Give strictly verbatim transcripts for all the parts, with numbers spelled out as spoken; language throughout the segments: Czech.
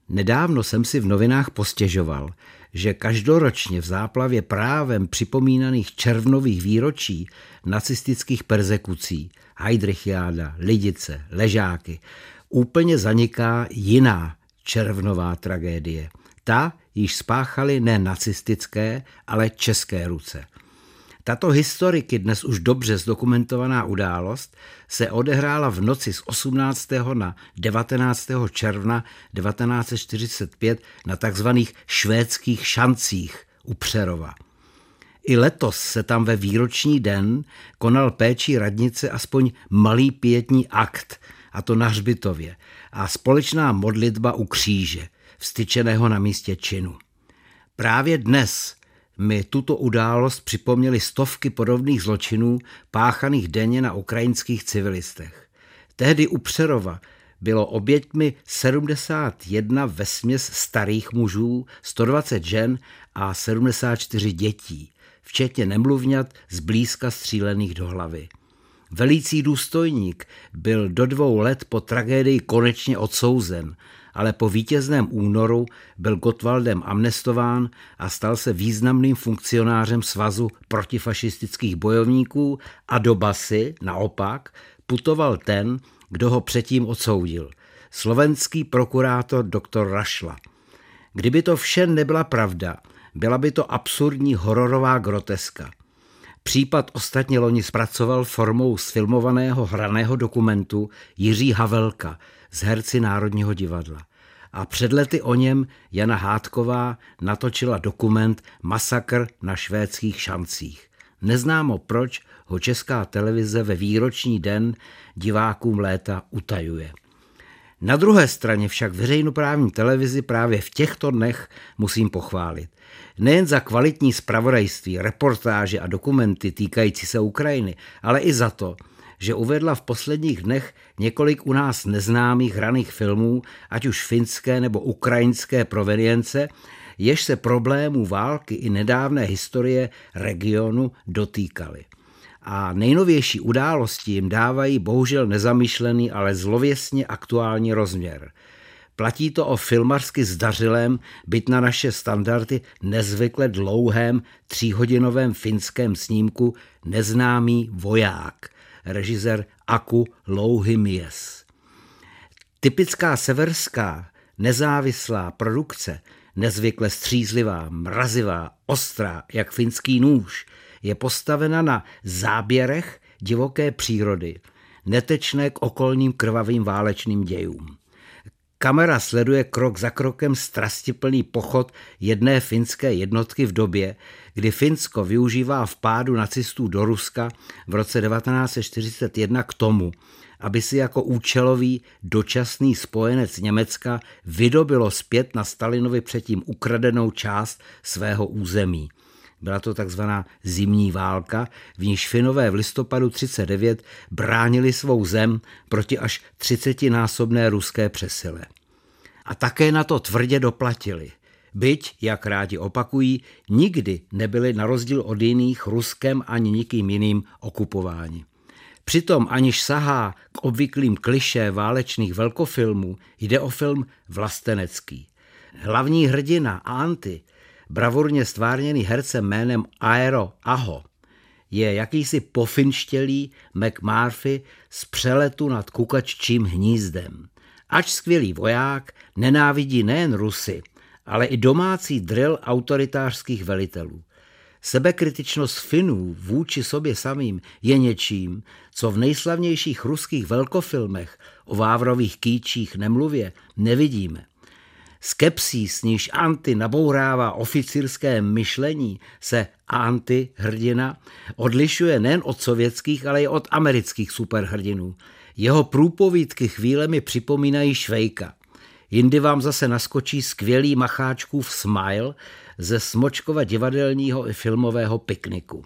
Nedávno jsem si v novinách postěžoval, že každoročně v záplavě právem připomínaných červnových výročí nacistických perzekucí, Heydrichiáda, Lidice, Ležáky, úplně zaniká jiná červnová tragédie. Ta již spáchaly ne nacistické, ale české ruce. Tato historiky dnes už dobře zdokumentovaná událost se odehrála v noci z osmnáctého na devatenáctého června devatenáct set čtyřicet pět na takzvaných švédských šancích u Přerova. I letos se tam ve výroční den konal péčí radnice aspoň malý pietní akt, a to na hřbitově, a společná modlitba u kříže, vstyčeného na místě činu. Právě dnes mi tuto událost připomněly stovky podobných zločinů páchaných denně na ukrajinských civilistech. Tehdy u Přerova bylo oběťmi sedmdesát jedna vesměs starých mužů, sto dvacet žen a sedmdesát čtyři dětí, včetně nemluvňat zblízka střílených do hlavy. Velící důstojník byl do dvou let po tragédii konečně odsouzen, ale po vítězném únoru byl Gottwaldem amnestován a stal se významným funkcionářem Svazu protifašistických bojovníků a do basy, naopak, putoval ten, kdo ho předtím odsoudil, slovenský prokurátor doktor Rašla. Kdyby to vše nebyla pravda, byla by to absurdní hororová groteska. Případ ostatně loni zpracoval formou sfilmovaného hraného dokumentu Jiří Havelka z herci Národního divadla. A před lety o něm Jana Hádková natočila dokument Masakr na švédských šancích. Neznámo proč ho Česká televize ve výroční den divákům léta utajuje. Na druhé straně však veřejnoprávní televizi právě v těchto dnech musím pochválit. Nejen za kvalitní zpravodajství, reportáže a dokumenty týkající se Ukrajiny, ale i za to, že uvedla v posledních dnech několik u nás neznámých hraných filmů, ať už finské nebo ukrajinské provenience, jež se problémů války i nedávné historie regionu dotýkaly. A nejnovější události jim dávají bohužel nezamýšlený, ale zlověsně aktuální rozměr. Platí to o filmařsky zdařilém, byť na naše standardy nezvykle dlouhém tříhodinovém finském snímku Neznámý voják, režisér Aku Louhimies. Typická severská, nezávislá produkce, nezvykle střízlivá, mrazivá, ostrá, jak finský nůž, je postavena na záběrech divoké přírody, netečné k okolním krvavým válečným dějům. Kamera sleduje krok za krokem strastiplný pochod jedné finské jednotky v době, kdy Finsko využívá vpádu nacistů do Ruska v roce devatenáct set čtyřicet jedna k tomu, aby si jako účelový dočasný spojenec Německa vydobilo zpět na Stalinovi předtím ukradenou část svého území. Byla to takzvaná zimní válka, v níž Finové v listopadu třicet devět bránili svou zem proti až třicetinásobné ruské přesile. A také na to tvrdě doplatili. Byť, jak rádi opakují, nikdy nebyli na rozdíl od jiných Ruskem ani nikým jiným okupováni. Přitom aniž sahá k obvyklým klišé válečných velkofilmů, jde o film vlastenecký. Hlavní hrdina Anty, bravurně stvárněný hercem jménem Aero Aho, je jakýsi pofinštělý McMurphy z přeletu nad kukaččím hnízdem. Ač skvělý voják, nenávidí nejen Rusy, ale i domácí drill autoritářských velitelů. Sebekritičnost Finů vůči sobě samým je něčím, co v nejslavnějších ruských velkofilmech o Vávrových kýčích nemluvě nevidíme. Skepsí, s níž Anty nabourává oficírské myšlení, se Anty, hrdina, odlišuje nejen od sovětských, ale i od amerických superhrdinů. Jeho průpovídky chvílemi připomínají Švejka. Jindy vám zase naskočí skvělý Macháčkův smile ze Smočkova divadelního i filmového pikniku.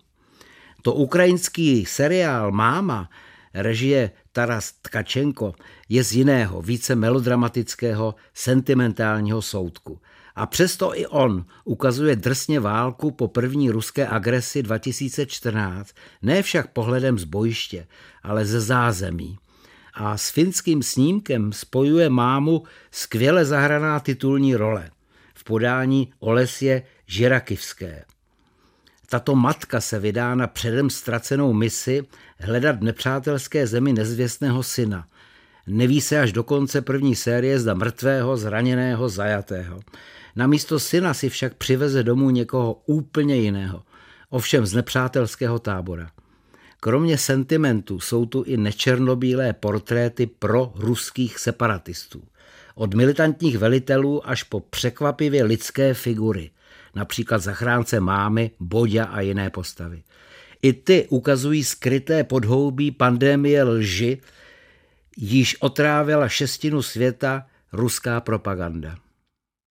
To ukrajinský seriál Máma, režie Taras Tkačenko, je z jiného, více melodramatického, sentimentálního soudku. A přesto i on ukazuje drsně válku po první ruské agresi dva tisíce čtrnáct, ne však pohledem z bojiště, ale ze zázemí. a s finským snímkem spojuje mámu skvěle zahraná titulní role v podání Olesje Žirakivské. Tato matka se vydá na předem ztracenou misi hledat v nepřátelské zemi nezvěstného syna. Neví se až do konce první série, zda mrtvého, zraněného, zajatého. Namísto syna si však přiveze domů někoho úplně jiného, ovšem z nepřátelského tábora. Kromě sentimentu jsou tu i nečernobílé portréty pro ruských separatistů. Od militantních velitelů až po překvapivě lidské figury, například zachránce mámy, Boďa a jiné postavy. I ty ukazují skryté podhoubí pandemie lži, již otrávila šestinu světa ruská propaganda.